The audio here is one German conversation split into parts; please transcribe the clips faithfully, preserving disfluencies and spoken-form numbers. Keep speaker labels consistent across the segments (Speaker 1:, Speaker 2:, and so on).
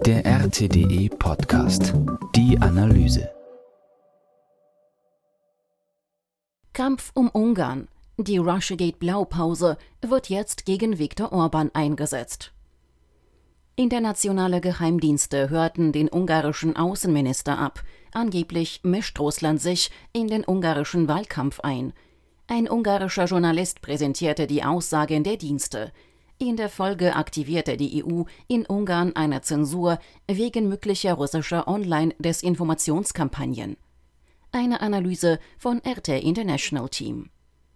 Speaker 1: Der R T D E Podcast. Die Analyse.
Speaker 2: Kampf um Ungarn. Die Russiagate-Blaupause wird jetzt gegen Viktor Orbán eingesetzt. Internationale Geheimdienste hörten den ungarischen Außenminister ab. Angeblich mischt Russland sich in den ungarischen Wahlkampf ein. Ein ungarischer Journalist präsentierte die Aussagen der Dienste. In der Folge aktivierte die E U in Ungarn eine Zensur wegen möglicher russischer Online-Desinformationskampagnen. Eine Analyse von R T International Team.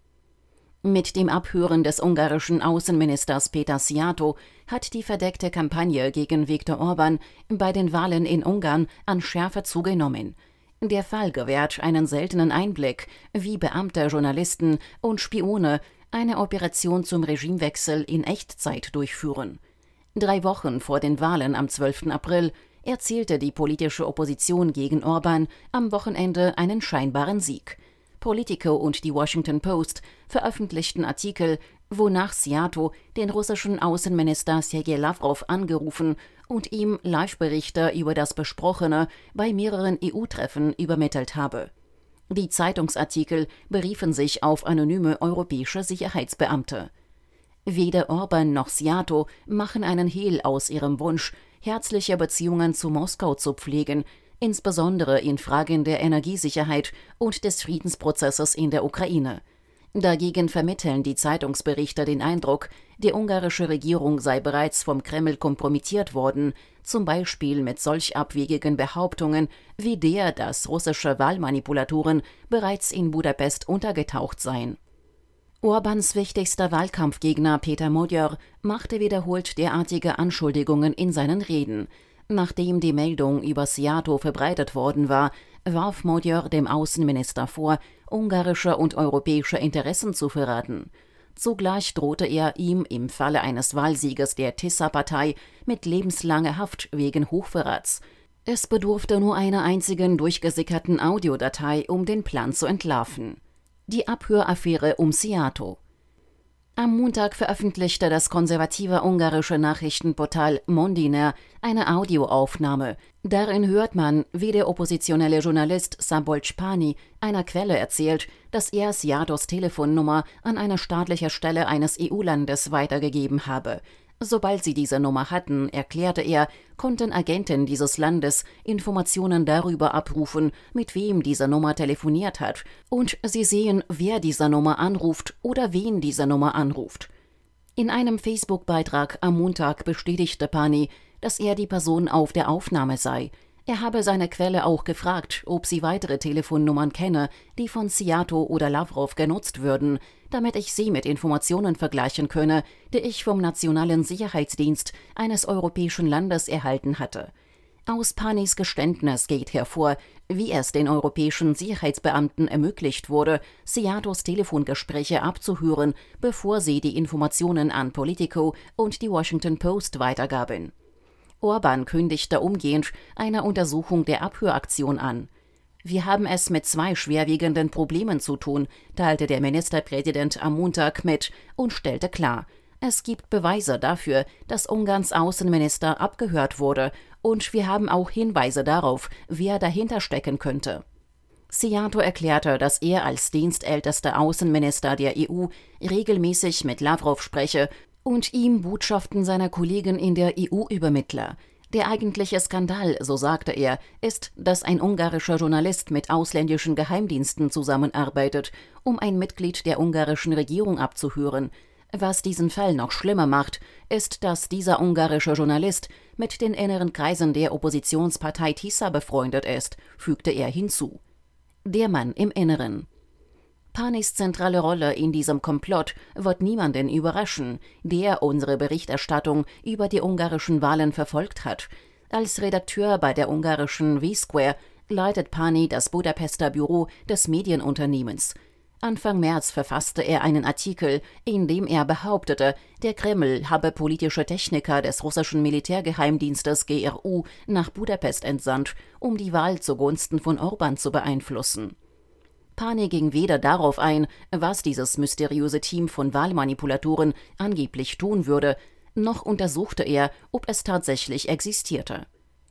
Speaker 2: Mit dem Abhören des ungarischen Außenministers Péter Szijjártó hat die verdeckte Kampagne gegen Viktor Orbán bei den Wahlen in Ungarn an Schärfe zugenommen. Der Fall gewährt einen seltenen Einblick, wie Beamte, Journalisten und Spione eine Operation zum Regimewechsel in Echtzeit durchführen. Drei Wochen vor den Wahlen am zwölften April erzielte die politische Opposition gegen Orbán am Wochenende einen scheinbaren Sieg. Politico und die Washington Post veröffentlichten Artikel, wonach Szijjártó den russischen Außenminister Sergej Lavrov angerufen und ihm Live-Berichte über das Besprochene bei mehreren E U-Treffen übermittelt habe. Die Zeitungsartikel beriefen sich auf anonyme europäische Sicherheitsbeamte. Weder Orbán noch Szijjártó machen einen Hehl aus ihrem Wunsch, herzliche Beziehungen zu Moskau zu pflegen, insbesondere in Fragen der Energiesicherheit und des Friedensprozesses in der Ukraine. Dagegen vermitteln die Zeitungsberichte den Eindruck, die ungarische Regierung sei bereits vom Kreml kompromittiert worden, zum Beispiel mit solch abwegigen Behauptungen wie der, dass russische Wahlmanipulatoren bereits in Budapest untergetaucht seien. Orbáns wichtigster Wahlkampfgegner Péter Magyar machte wiederholt derartige Anschuldigungen in seinen Reden. Nachdem die Meldung über Szijjártó verbreitet worden war, warf Magyar dem Außenminister vor, ungarische und europäische Interessen zu verraten. Zugleich drohte er ihm im Falle eines Wahlsieges der Tisza-Partei mit lebenslanger Haft wegen Hochverrats. Es bedurfte nur einer einzigen durchgesickerten Audiodatei, um den Plan zu entlarven. Die Abhöraffäre um Szijjártó. Am Montag veröffentlichte das konservative ungarische Nachrichtenportal Mondiner eine Audioaufnahme. Darin hört man, wie der oppositionelle Journalist Szabolcs Pani einer Quelle erzählt, dass er Szijjártós Telefonnummer an eine staatliche Stelle eines E U-Landes weitergegeben habe. Sobald sie diese Nummer hatten, erklärte er, konnten Agenten dieses Landes Informationen darüber abrufen, mit wem diese Nummer telefoniert hat, und sie sehen, wer diese Nummer anruft oder wen diese Nummer anruft. In einem Facebook-Beitrag am Montag bestätigte Pani, dass er die Person auf der Aufnahme sei. Er habe seine Quelle auch gefragt, ob sie weitere Telefonnummern kenne, die von Szijjártó oder Lavrov genutzt würden, damit ich sie mit Informationen vergleichen könne, die ich vom Nationalen Sicherheitsdienst eines europäischen Landes erhalten hatte. Aus Panis Geständnis geht hervor, wie es den europäischen Sicherheitsbeamten ermöglicht wurde, Szijjártós Telefongespräche abzuhören, bevor sie die Informationen an Politico und die Washington Post weitergaben. Orbán kündigte umgehend eine Untersuchung der Abhöraktion an. Wir haben es mit zwei schwerwiegenden Problemen zu tun, teilte der Ministerpräsident am Montag mit und stellte klar, es gibt Beweise dafür, dass Ungarns Außenminister abgehört wurde, und wir haben auch Hinweise darauf, wer dahinter stecken könnte. Szijjártó erklärte, dass er als dienstältester Außenminister der E U regelmäßig mit Lavrov spreche und ihm Botschaften seiner Kollegen in der E U übermittle. Der eigentliche Skandal, so sagte er, ist, dass ein ungarischer Journalist mit ausländischen Geheimdiensten zusammenarbeitet, um ein Mitglied der ungarischen Regierung abzuhören. Was diesen Fall noch schlimmer macht, ist, dass dieser ungarische Journalist mit den inneren Kreisen der Oppositionspartei Tisza befreundet ist, fügte er hinzu. Der Mann im Inneren. Panis zentrale Rolle in diesem Komplott wird niemanden überraschen, der unsere Berichterstattung über die ungarischen Wahlen verfolgt hat. Als Redakteur bei der ungarischen W-Square leitet Pani das Budapester Büro des Medienunternehmens. Anfang März verfasste er einen Artikel, in dem er behauptete, der Kreml habe politische Techniker des russischen Militärgeheimdienstes G R U nach Budapest entsandt, um die Wahl zugunsten von Orbán zu beeinflussen. Pani ging weder darauf ein, was dieses mysteriöse Team von Wahlmanipulatoren angeblich tun würde, noch untersuchte er, ob es tatsächlich existierte.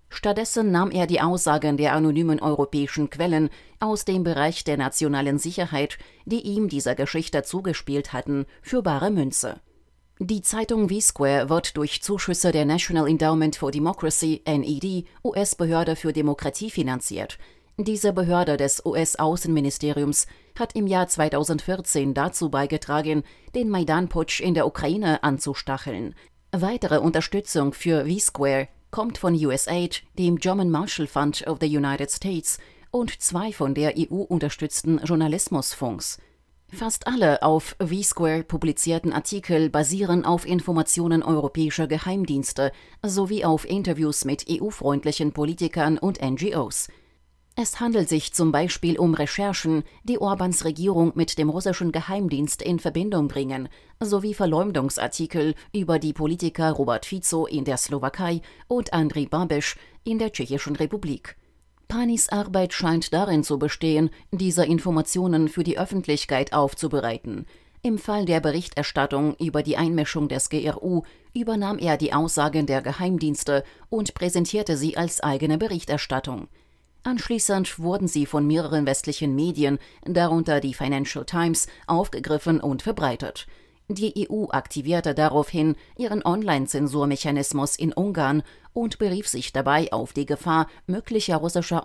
Speaker 2: Stattdessen nahm er die Aussagen der anonymen europäischen Quellen aus dem Bereich der nationalen Sicherheit, die ihm dieser Geschichte zugespielt hatten, für bare Münze. Die Zeitung V-Square wird durch Zuschüsse der National Endowment for Democracy, N E D, U S-Behörde für Demokratie finanziert. Diese Behörde des U S-Außenministeriums hat im Jahr zweitausendvierzehn dazu beigetragen, den Maidan-Putsch in der Ukraine anzustacheln. Weitere Unterstützung für V-Square kommt von U S A I D, dem German Marshall Fund of the United States und zwei von der E U unterstützten Journalismusfonds. Fast alle auf V-Square publizierten Artikel basieren auf Informationen europäischer Geheimdienste sowie auf Interviews mit E U-freundlichen Politikern und N G Os. Es handelt sich zum Beispiel um Recherchen, die Orbáns Regierung mit dem russischen Geheimdienst in Verbindung bringen, sowie Verleumdungsartikel über die Politiker Robert Fico in der Slowakei und Andrej Babiš in der Tschechischen Republik. Panis Arbeit scheint darin zu bestehen, diese Informationen für die Öffentlichkeit aufzubereiten. Im Fall der Berichterstattung über die Einmischung des G R U übernahm er die Aussagen der Geheimdienste und präsentierte sie als eigene Berichterstattung. Anschließend wurden sie von mehreren westlichen Medien, darunter die Financial Times, aufgegriffen und verbreitet. Die E U aktivierte daraufhin ihren Online-Zensurmechanismus in Ungarn und berief sich dabei auf die Gefahr möglicher russischer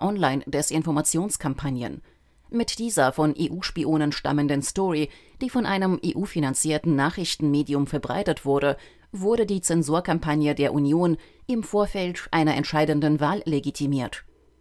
Speaker 2: Online-Desinformationskampagnen. Mit dieser von E U-Spionen stammenden Story, die von einem E U-finanzierten Nachrichtenmedium verbreitet wurde, wurde die Zensurkampagne der Union im Vorfeld einer entscheidenden Wahl legitimiert.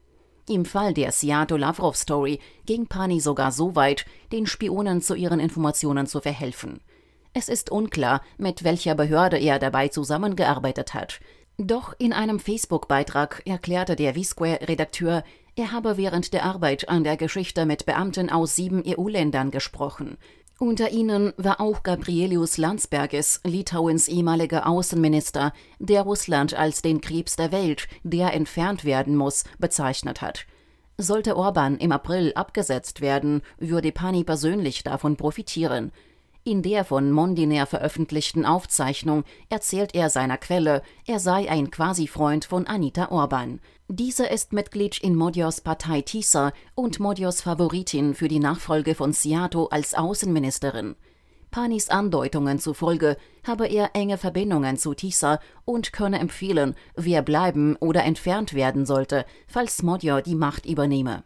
Speaker 2: Im Fall der Seattle-Lavrov-Story ging Pani sogar so weit, den Spionen zu ihren Informationen zu verhelfen. Es ist unklar, mit welcher Behörde er dabei zusammengearbeitet hat. Doch in einem Facebook-Beitrag erklärte der V-Square-Redakteur, er habe während der Arbeit an der Geschichte mit Beamten aus sieben E U-Ländern gesprochen. Unter ihnen war auch Gabrielius Landsbergis, Litauens ehemaliger Außenminister, der Russland als den Krebs der Welt, der entfernt werden muss, bezeichnet hat. Sollte Orbán im April abgesetzt werden, würde Pani persönlich davon profitieren. In der von Mondiner veröffentlichten Aufzeichnung erzählt er seiner Quelle, er sei ein Quasi-Freund von Anita Orbán. Diese ist Mitglied in Modyos Partei TISA und Modyos Favoritin für die Nachfolge von Szijjártó als Außenministerin. Panis Andeutungen zufolge habe er enge Verbindungen zu TISA und könne empfehlen, wer bleiben oder entfernt werden sollte, falls Modyos die Macht übernehme.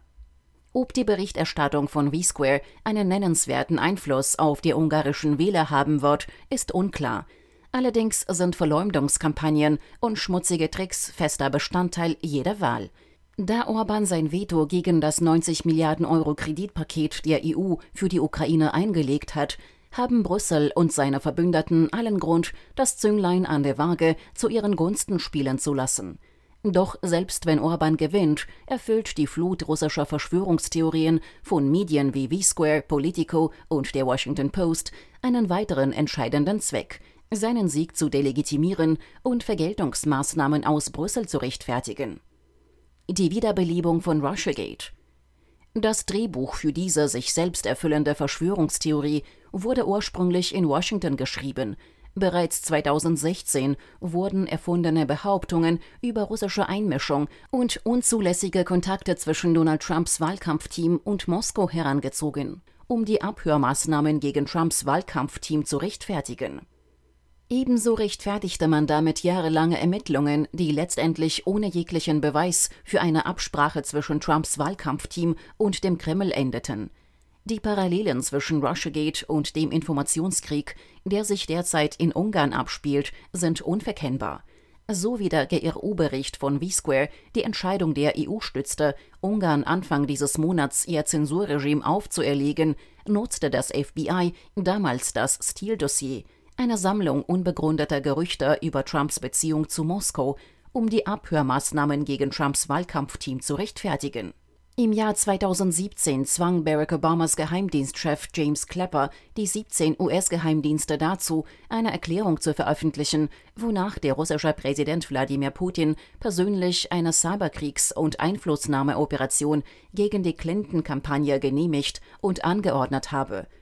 Speaker 2: Ob die Berichterstattung von V-Square einen nennenswerten Einfluss auf die ungarischen Wähler haben wird, ist unklar. Allerdings sind Verleumdungskampagnen und schmutzige Tricks fester Bestandteil jeder Wahl. Da Orbán sein Veto gegen das neunzig Milliarden Euro Kreditpaket der E U für die Ukraine eingelegt hat, haben Brüssel und seine Verbündeten allen Grund, das Zünglein an der Waage zu ihren Gunsten spielen zu lassen. Doch selbst wenn Orbán gewinnt, erfüllt die Flut russischer Verschwörungstheorien von Medien wie V-Square, Politico und der Washington Post einen weiteren entscheidenden Zweck, seinen Sieg zu delegitimieren und Vergeltungsmaßnahmen aus Brüssel zu rechtfertigen. Die Wiederbelebung von Russiagate. Das Drehbuch für diese sich selbst erfüllende Verschwörungstheorie wurde ursprünglich in Washington geschrieben. Bereits zweitausendsechzehn wurden erfundene Behauptungen über russische Einmischung und unzulässige Kontakte zwischen Donald Trumps Wahlkampfteam und Moskau herangezogen, um die Abhörmaßnahmen gegen Trumps Wahlkampfteam zu rechtfertigen. Ebenso rechtfertigte man damit jahrelange Ermittlungen, die letztendlich ohne jeglichen Beweis für eine Absprache zwischen Trumps Wahlkampfteam und dem Kreml endeten. Die Parallelen zwischen Russiagate und dem Informationskrieg, der sich derzeit in Ungarn abspielt, sind unverkennbar. So wie der G R U-Bericht von V-Square die Entscheidung der E U stützte, Ungarn Anfang dieses Monats ihr Zensurregime aufzuerlegen, nutzte das F B I damals das Steele-Dossier, eine Sammlung unbegründeter Gerüchte über Trumps Beziehung zu Moskau, um die Abhörmaßnahmen gegen Trumps Wahlkampfteam zu rechtfertigen. Im Jahr zweitausendsiebzehn zwang Barack Obamas Geheimdienstchef James Clapper die siebzehn U S-Geheimdienste dazu, eine Erklärung zu veröffentlichen, wonach der russische Präsident Wladimir Putin persönlich eine Cyberkriegs- und Einflussnahmeoperation gegen die Clinton-Kampagne genehmigt und angeordnet habe.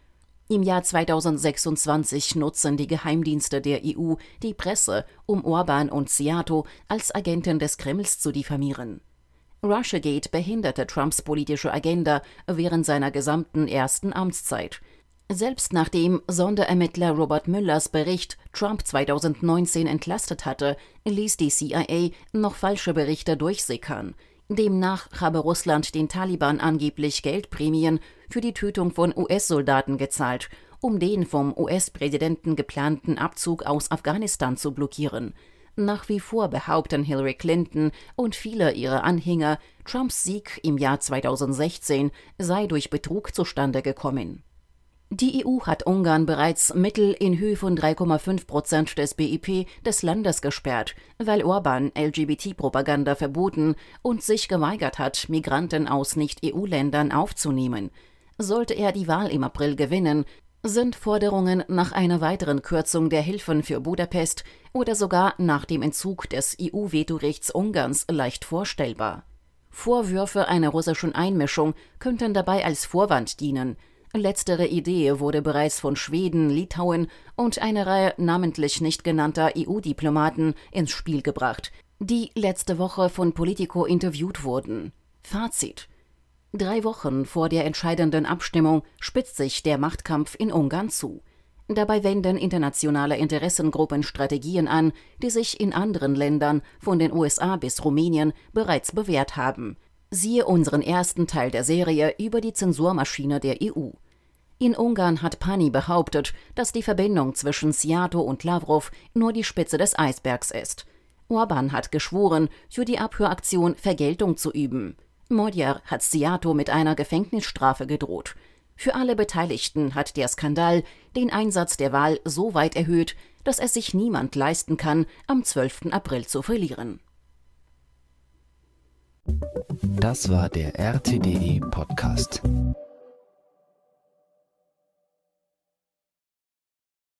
Speaker 2: Im Jahr zweitausendsechsundzwanzig nutzen die Geheimdienste der E U die Presse, um Orbán und Szijjártó als Agenten des Kremls zu diffamieren. Russiagate behinderte Trumps politische Agenda während seiner gesamten ersten Amtszeit. Selbst nachdem Sonderermittler Robert Muellers Bericht Trump zweitausendneunzehn entlastet hatte, ließ die C I A noch falsche Berichte durchsickern. Demnach habe Russland den Taliban angeblich Geldprämien für die Tötung von U S-Soldaten gezahlt, um den vom U S-Präsidenten geplanten Abzug aus Afghanistan zu blockieren. Nach wie vor behaupten Hillary Clinton und viele ihrer Anhänger, Trumps Sieg im Jahr zweitausendsechzehn sei durch Betrug zustande gekommen. Die E U hat Ungarn bereits Mittel in Höhe von drei Komma fünf Prozent des B I P des Landes gesperrt, weil Orbán L G B T-Propaganda verboten und sich geweigert hat, Migranten aus Nicht-E U-Ländern aufzunehmen. Sollte er die Wahl im April gewinnen, sind Forderungen nach einer weiteren Kürzung der Hilfen für Budapest oder sogar nach dem Entzug des E U-Vetorechts Ungarns leicht vorstellbar. Vorwürfe einer russischen Einmischung könnten dabei als Vorwand dienen. Letztere Idee wurde bereits von Schweden, Litauen und einer Reihe namentlich nicht genannter E U-Diplomaten ins Spiel gebracht, die letzte Woche von Politico interviewt wurden. Fazit: Drei Wochen vor der entscheidenden Abstimmung spitzt sich der Machtkampf in Ungarn zu. Dabei wenden internationale Interessengruppen Strategien an, die sich in anderen Ländern, von den U S A bis Rumänien, bereits bewährt haben. Siehe unseren ersten Teil der Serie über die Zensurmaschine der E U. In Ungarn hat Pani behauptet, dass die Verbindung zwischen Szijjártó und Lavrov nur die Spitze des Eisbergs ist. Orbán hat geschworen, für die Abhöraktion Vergeltung zu üben. Magyar hat Szijjártó mit einer Gefängnisstrafe gedroht. Für alle Beteiligten hat der Skandal den Einsatz der Wahl so weit erhöht, dass es sich niemand leisten kann, am zwölften April zu verlieren.
Speaker 1: Das war der R T D E Podcast.